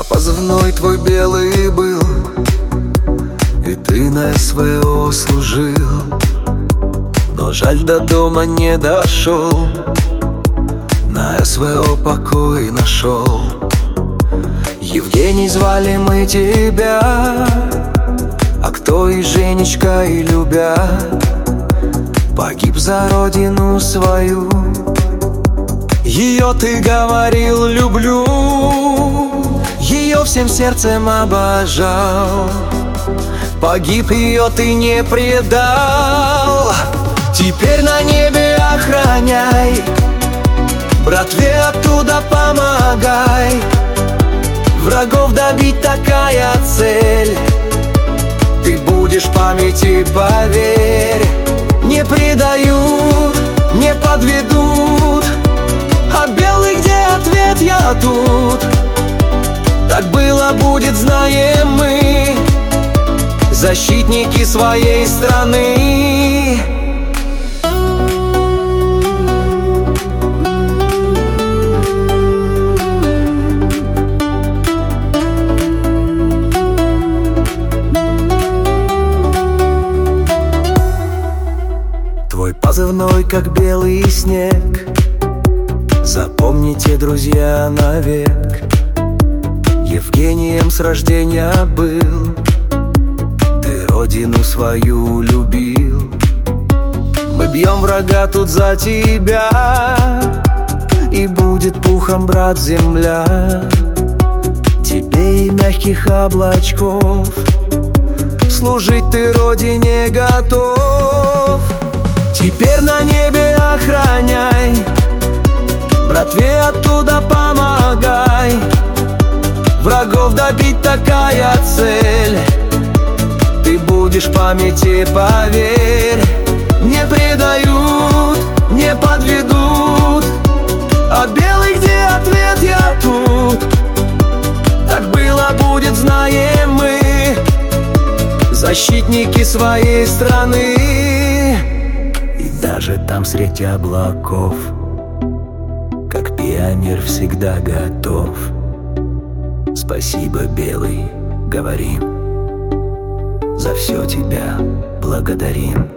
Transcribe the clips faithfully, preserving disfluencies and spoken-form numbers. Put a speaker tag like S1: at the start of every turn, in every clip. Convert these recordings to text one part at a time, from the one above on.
S1: Позывной твой белый был, и ты на СВО служил, но жаль, до дома не дошел, на СВО покой нашел. Евгений, звали мы тебя, а кто и Женечка, и любя, погиб за родину свою. Ее ты говорил люблю, ее всем сердцем обожал, погиб, ее ты не предал. Теперь на небе охраняй, братве оттуда помогай, врагов добить такая цель, ты будешь в памяти, поверь. Не предают, не подведут, а белый, где ответ, я тут. Так было, будет, знаем мы, защитники своей страны. Твой позывной, как белый снег, запомните, друзья, навек. Евгением с рождения был, ты родину свою любил. Мы бьем врага тут за тебя, и будет пухом, брат, земля. Тебе и мягких облачков служить ты родине готов. Теперь на небе охраняй, братве оттуда помогай, врагов добить такая цель, ты будешь в памяти, поверь. Не предают, не подведут, а белый, где ответ, я тут. Так было, будет, знаем мы, защитники своей страны. И даже там среди облаков, как пионер, всегда готов. Спасибо, белый, говорим, за все тебя благодарим.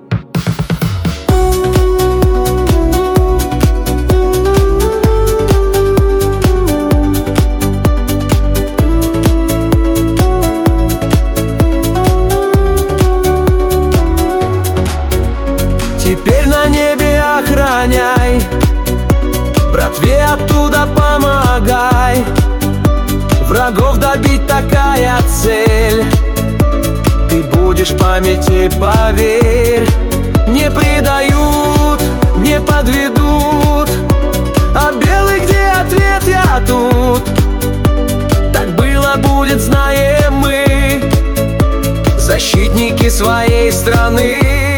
S1: Теперь на небе охраняй, братве оттуда помогай, врагов добить такая цель, ты будешь в памяти, поверь. Не предают, не подведут, а белый, где ответ, я тут. Так было, будет, знаем мы, защитники своей страны.